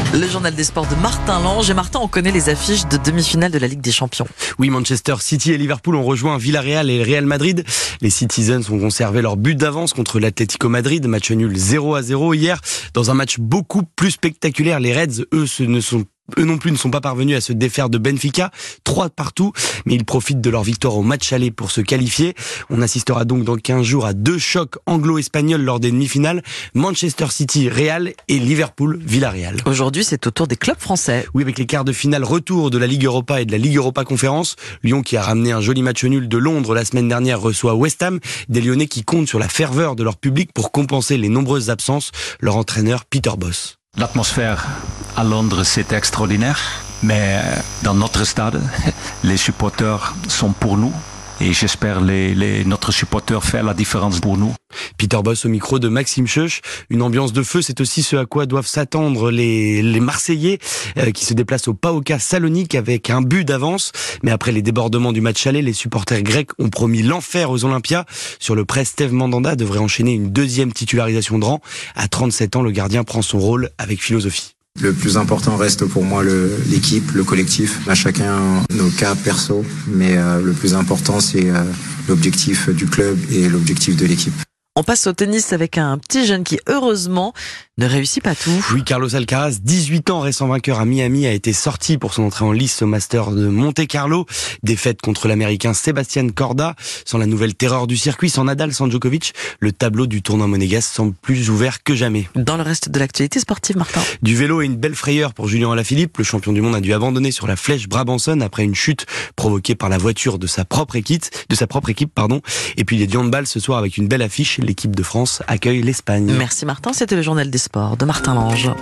Le journal des sports de Martin Lange. Et Martin, on connaît les affiches de demi-finale de la Ligue des Champions. Oui, Manchester City et Liverpool ont rejoint Villarreal et le Real Madrid. Les Citizens ont conservé leur but d'avance contre l'Atlético Madrid. Match nul 0-0 hier. Dans un match beaucoup plus spectaculaire, les Reds, eux non plus ne sont pas parvenus à se défaire de Benfica, 3-3, mais ils profitent de leur victoire au match aller pour se qualifier. On assistera donc dans 15 jours à 2 chocs anglo-espagnols lors des demi-finales, Manchester City, Real et Liverpool, Villarreal. Aujourd'hui, c'est au tour des clubs français. Oui, avec les quarts de finale retour de la Ligue Europa et de la Ligue Europa Conférence. Lyon, qui a ramené un joli match nul de Londres la semaine dernière, reçoit West Ham. Des Lyonnais qui comptent sur la ferveur de leur public pour compenser les nombreuses absences. Leur entraîneur, Peter Bosz. L'atmosphère à Londres, c'est extraordinaire, mais dans notre stade, les supporters sont pour nous et j'espère notre supporter fait la différence pour nous. Peter Bosz au micro de Maxime Scheuch. Une ambiance de feu, c'est aussi ce à quoi doivent s'attendre les Marseillais qui se déplacent au PAOK Salonique avec un but d'avance. Mais après les débordements du match aller, les supporters grecs ont promis l'enfer aux Olympias. Sur le press, Steve Mandanda devrait enchaîner une deuxième titularisation de rang. À 37 ans, le gardien prend son rôle avec philosophie. Le plus important reste pour moi l'équipe, le collectif. À chacun nos cas perso, mais le plus important c'est l'objectif du club et l'objectif de l'équipe. On passe au tennis avec un petit jeune qui, heureusement, ne réussit pas tout. Oui, Carlos Alcaraz, 18 ans, récent vainqueur à Miami, a été sorti pour son entrée en lice au Master de Monte-Carlo. Défaite contre l'Américain Sebastian Corda. Sans la nouvelle terreur du circuit, sans Nadal, sans Djokovic, le tableau du tournoi monégasque semble plus ouvert que jamais. Dans le reste de l'actualité sportive, Martin. Du vélo et une belle frayeur pour Julien Alaphilippe. Le champion du monde a dû abandonner sur la flèche Brabanson après une chute provoquée par la voiture de sa propre équipe. Et puis les handball ce soir avec une belle affiche. L'équipe de France accueille l'Espagne. Merci Martin, c'était le journal des sports de Martin Lange.